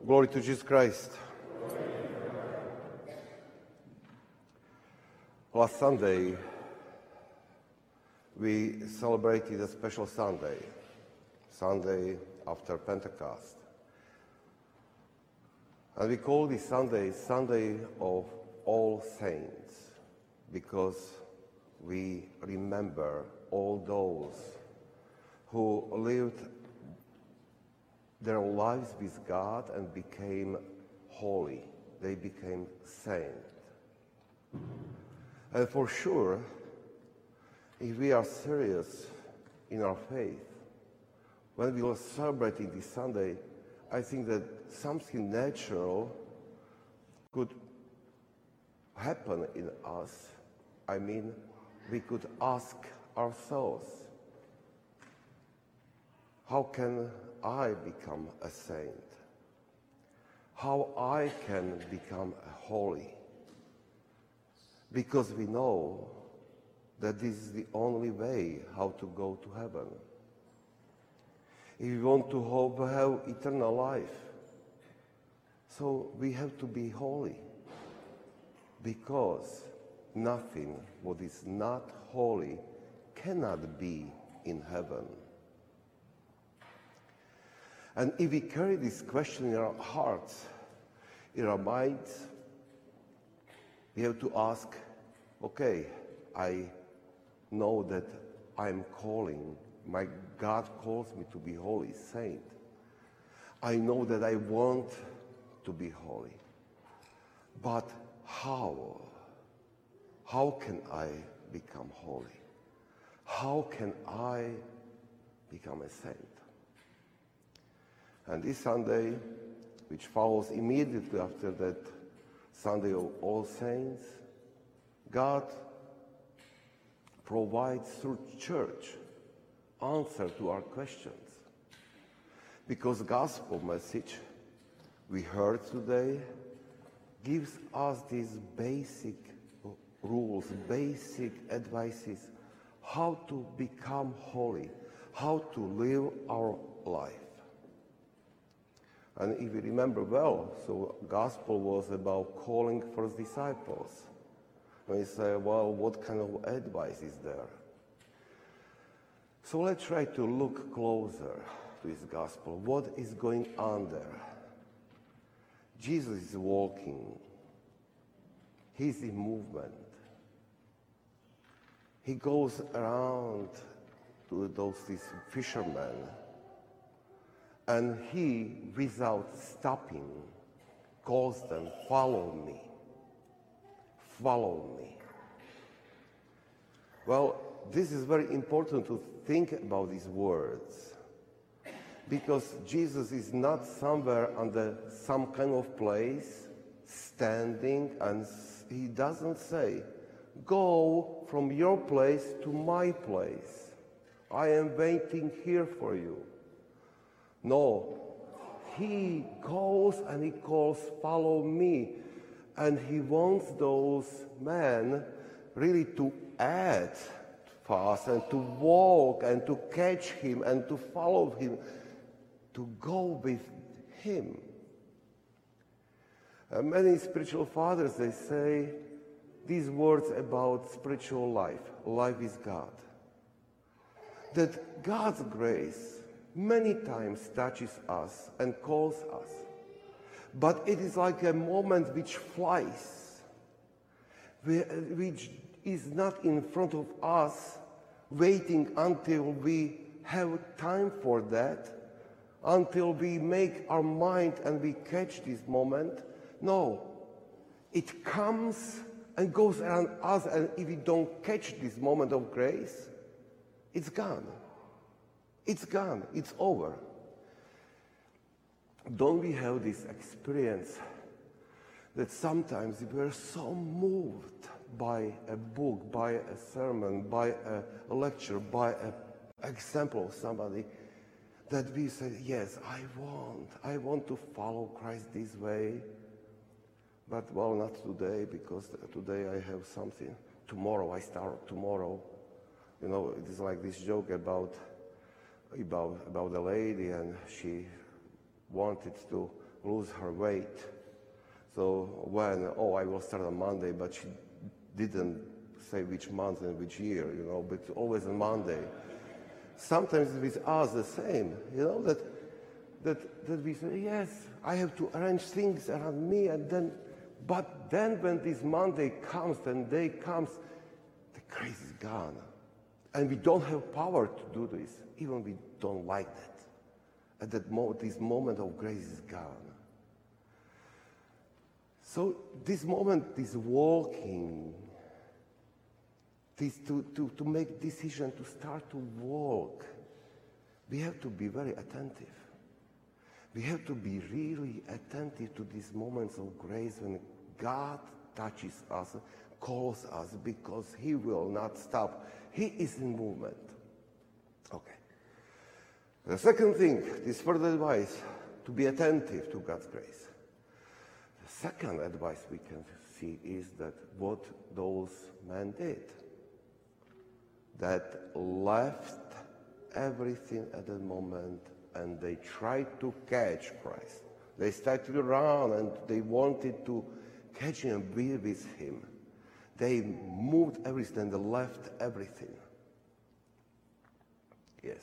Glory to Jesus Christ. Last Sunday, we celebrated a special Sunday, Sunday after Pentecost. And we call this Sunday, Sunday of All Saints, because we remember all those who lived their lives with God and became holy. They became saints. And for sure, if we are serious in our faith, when we are celebrating this Sunday, I think that something natural could happen in us. I mean, we could ask ourselves, how can I become a saint? How I can become holy? Because we know that this is the only way how to go to heaven. If we want to have eternal life, so we have to be holy. Because nothing what is not holy cannot be in heaven. And if we carry this question in our hearts, in our minds, we have to ask, okay, I know that I'm calling, my God calls me to be holy saint. I know that I want to be holy. But how? How can I become holy? How can I become a saint? And this Sunday, which follows immediately after that Sunday of All Saints, God provides through church answer to our questions. Because gospel message we heard today gives us these basic rules, basic advices, how to become holy, how to live our life. And if you remember well, so gospel was about calling first disciples. And we say, well, what kind of advice is there? So let's try to look closer to this gospel. What is going on there? Jesus is walking. He's in movement. He goes around to these fishermen. And he, without stopping, calls them, follow me. Follow me. Well, this is very important to think about these words. Because Jesus is not somewhere under some kind of place, standing, and he doesn't say, go from your place to my place. I am waiting here for you. No, he goes and he calls, follow me. And he wants those men really to add fast and to walk and to catch him and to follow him, to go with him. Many spiritual fathers, they say these words about spiritual life, life with God. That God's grace many times touches us and calls us. But it is like a moment which flies, which is not in front of us, waiting until we have time for that, until we make our mind and we catch this moment. No, it comes and goes around us, and if we don't catch this moment of grace, it's gone. It's gone. It's over. Don't we have this experience that sometimes we are so moved by a book, by a sermon, by a lecture, by an example of somebody, that we say, yes, I want to follow Christ this way, but well, not today, because today I have something. Tomorrow, I start tomorrow. You know, it is like this joke about a lady, and she wanted to lose her weight. So when, I will start on Monday, but she didn't say which month and which year, but always on Monday. Sometimes with us the same, that we say, yes, I have to arrange things around me, but then when this Monday comes, and day comes, the grace is gone. And we don't have power to do this, even we don't like that. At that moment, this moment of grace is gone. So this moment, this walking, this to make decision to start to walk, we have to be very attentive. We have to be really attentive to these moments of grace when God touches us, calls us, because He will not stop. He is in movement. Okay. The second thing, this further advice, to be attentive to God's grace. The second advice we can see is that what those men did, that left everything at that moment and they tried to catch Christ. They started to run and they wanted to catch Him and be with Him. They moved everything, they left everything. Yes.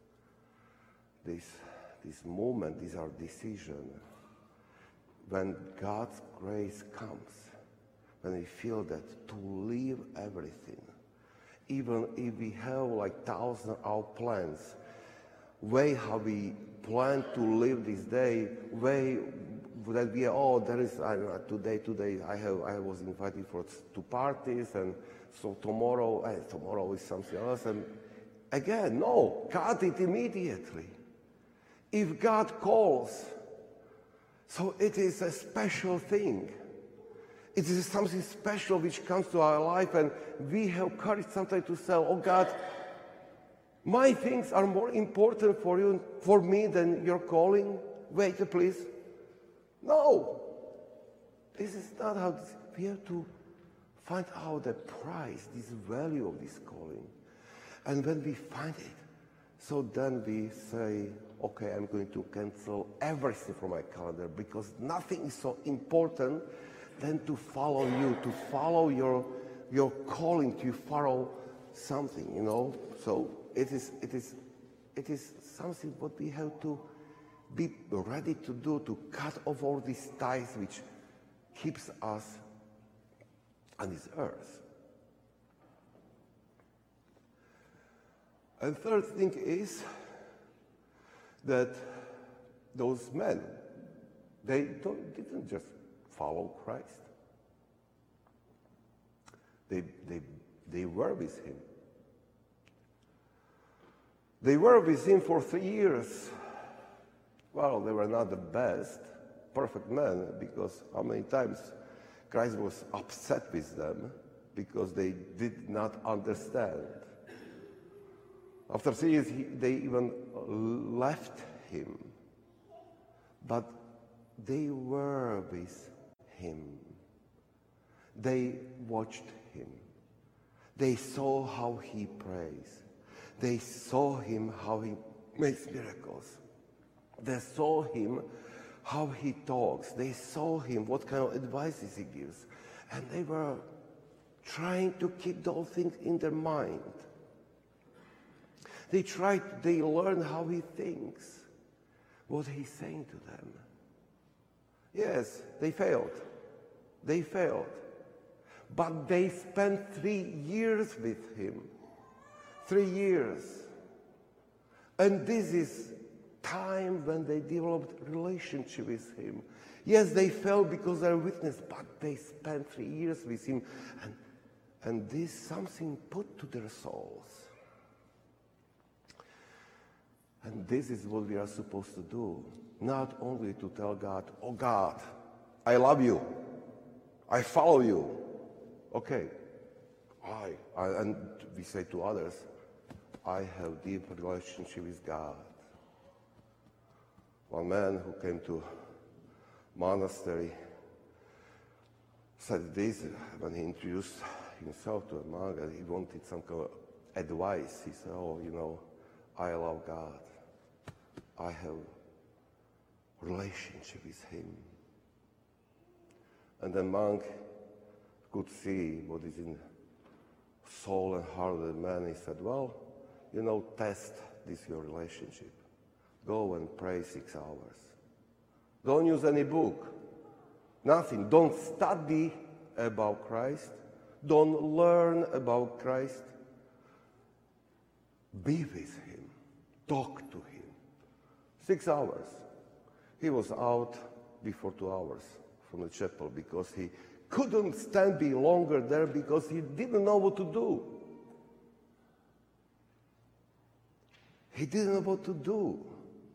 This moment is our decision. When God's grace comes, when we feel that to leave everything, even if we have like 1,000 our plans, way how we plan to live this day, way that we are, there is, I don't know, today I was invited for 2 parties, and so tomorrow is something else, and again, no, cut it immediately. If God calls, so it is a special thing. It is something special which comes to our life, and we have courage sometimes to say, oh God, my things are more important for me than your calling. Wait, please. No. This is not how we have to find out the price, this value of this calling. And when we find it, so then we say, okay, I'm going to cancel everything from my calendar, because nothing is so important than to follow you, to follow your calling, to follow something, So it is something what we have to be ready to do, to cut off all these ties which keeps us on this earth. And third thing is that those men, they didn't just follow Christ. They were with Him. They were with Him for 3 years. Well, they were not the best, perfect men, because how many times Christ was upset with them because they did not understand. After 3 years, they even left Him. But they were with Him. They watched Him. They saw how He prays. They saw Him how He makes miracles. They saw Him how He talks. They saw Him what kind of advices He gives. And they were trying to keep those things in their mind. They learned how He thinks, what He's saying to them. Yes, they failed. They failed. But they spent 3 years with Him. 3 years. And this is time when they developed relationship with Him. Yes, they fell because they're witness, but they spent 3 years with Him. And this something put to their souls. And this is what we are supposed to do. Not only to tell God, oh God, I love you. I follow you. Okay. And we say to others, I have deep relationship with God. One man who came to monastery said this when he introduced himself to a monk, and he wanted some kind of advice. He said, I love God. I have relationship with him. And the monk could see what is in soul and heart of the man. He said, well, test this your relationship. Go and pray 6 hours. Don't use any book. Nothing. Don't study about Christ. Don't learn about Christ. Be with him. Talk to him. 6 hours. He was out before 2 hours from the chapel because he couldn't stand be longer there because he didn't know what to do. He didn't know what to do.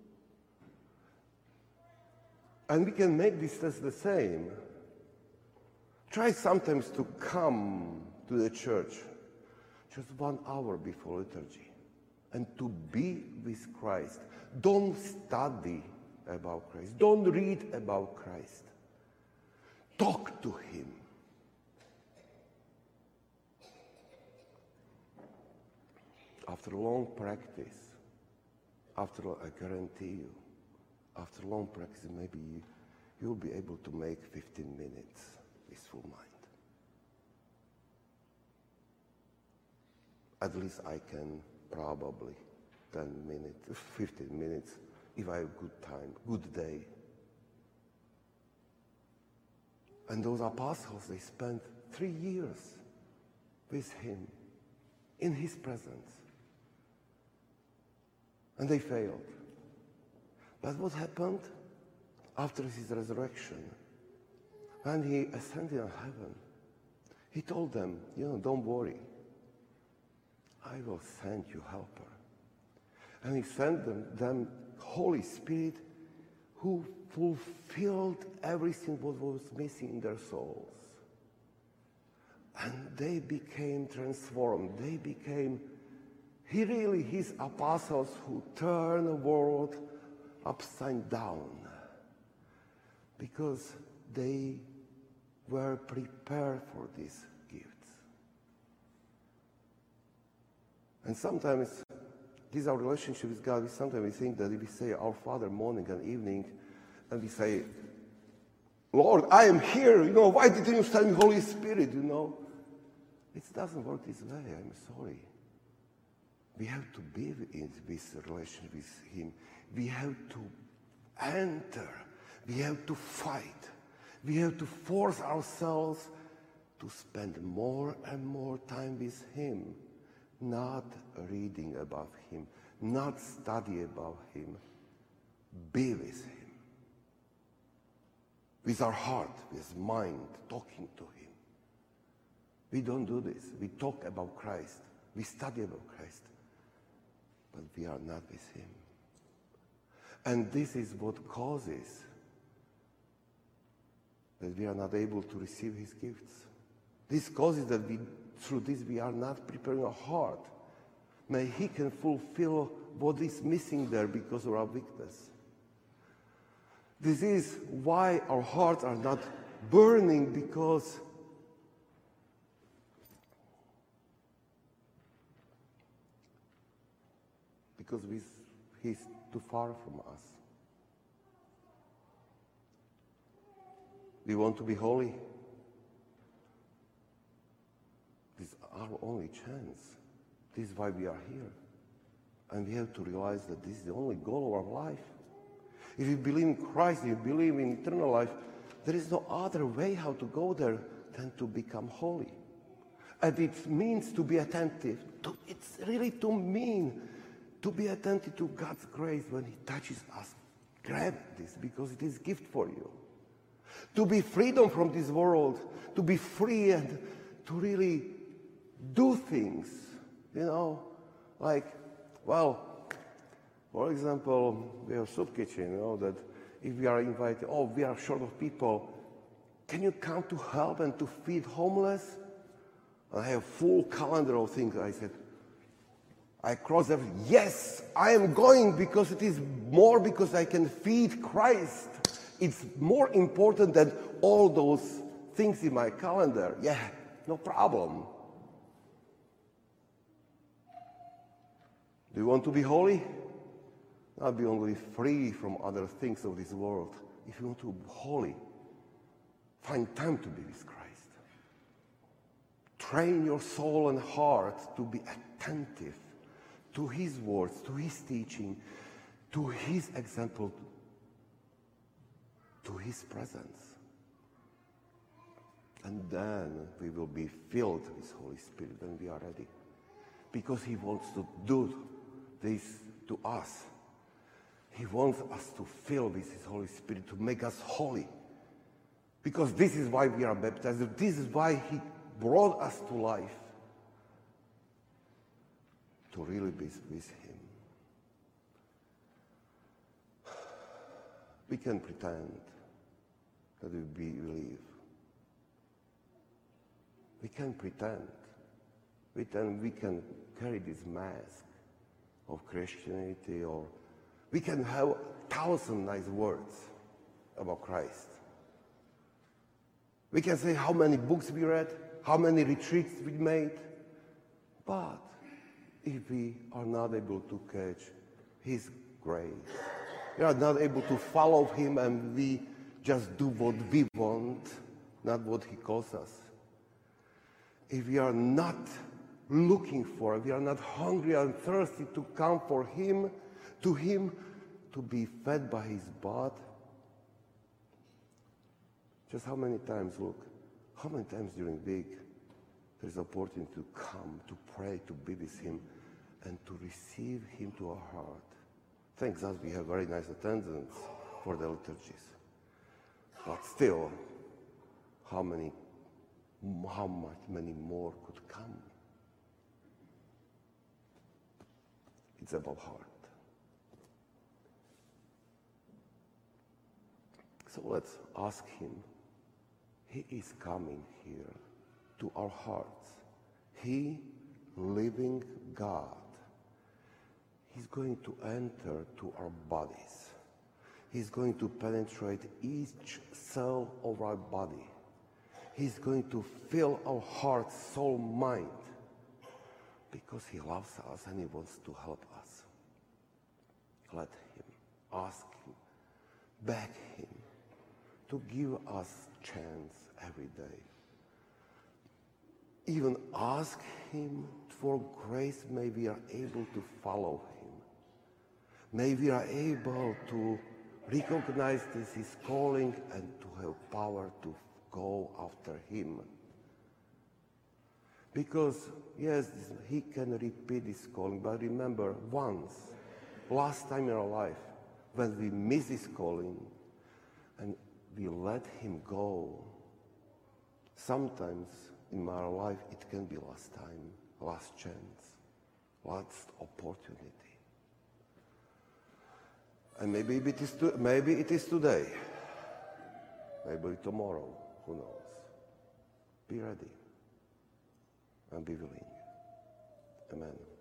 And we can make this test the same. Try sometimes to come to the church just 1 hour before liturgy and to be with Christ. Don't study about Christ. Don't read about Christ. Talk to him. After long practice, I guarantee you, after long practice, maybe you'll be able to make 15 minutes with full mind. At least I can probably 10 minutes, 15 minutes, if I have good time, good day. And those apostles, they spent 3 years with him, in his presence. And they failed. But what happened after his resurrection? When he ascended in heaven, he told them, don't worry. I will send you helper. And he sent them Holy Spirit who fulfilled everything what was missing in their souls. And they became transformed. They became his apostles who turned the world upside down because they were prepared for these gifts. And sometimes this is our relationship with God. Sometimes we think that if we say our Father morning and evening, and we say, Lord, I am here, why didn't you send me Holy Spirit, It doesn't work this way, I'm sorry. We have to be in this relationship with him. We have to enter. We have to fight. We have to force ourselves to spend more and more time with him, not reading about him, not study about him. Be with him. With our heart, with mind, talking to him. We don't do this. We talk about Christ. We study about Christ. But we are not with him. And this is what causes that we are not able to receive his gifts. This causes that through this we are not preparing our heart. May he can fulfill what is missing there because of our weakness. This is why our hearts are not burning because he's too far from us. We want to be holy. This is our only chance. This is why we are here. And we have to realize that this is the only goal of our life. If you believe in Christ, if you believe in eternal life, there is no other way how to go there than to become holy. And it means to be attentive. It's really to mean to be attentive to God's grace when he touches us. Grab this because it is a gift for you. To be freedom from this world, to be free and to really do things, for example, we have soup kitchen, that if we are invited, we are short of people, can you come to help and to feed homeless? And I have full calendar of things. I said, I cross everything. Yes, I am going because it is more because I can feed Christ. It's more important than all those things in my calendar. Yeah, no problem. Do you want to be holy? not be only free from other things of this world. If you want to be holy, find time to be with Christ. Train your soul and heart to be attentive to His words, to His teaching, to His example, to His presence. And then we will be filled with Holy Spirit when we are ready. Because He wants to do this to us. He wants us to fill with His Holy Spirit, to make us holy. Because this is why we are baptized. This is why He brought us to life. To really be with Him. We can pretend that we believe. We can pretend. We can carry this mask of Christianity, or we can have 1,000 nice words about Christ. We can say how many books we read, how many retreats we made, but if we are not able to catch His grace, we are not able to follow Him, and we just do what we want, not what He calls us. If we are not looking for, we are not hungry and thirsty to come for Him, to be fed by His blood. Just how many times during the week there's opportunity to come, to pray, to be with Him, and to receive Him to our heart. Thank God we have very nice attendance for the liturgies. But still, how many more could come? It's about heart. So let's ask Him. He is coming here to our hearts. He, living God, He's going to enter to our bodies. He's going to penetrate each cell of our body. He's going to fill our heart, soul, mind, because He loves us and He wants to help us. Let Him, ask Him, beg Him to give us chance every day. Even ask Him for grace, may we are able to follow Him. May we are able to recognize this His calling and to have power to go after Him. Because, yes, He can repeat His calling, but remember, last time in our life, when we miss His calling and we let Him go, sometimes in our life it can be last time, last chance, last opportunity. And maybe it is today, maybe tomorrow, who knows. Be ready and be willing. Amen.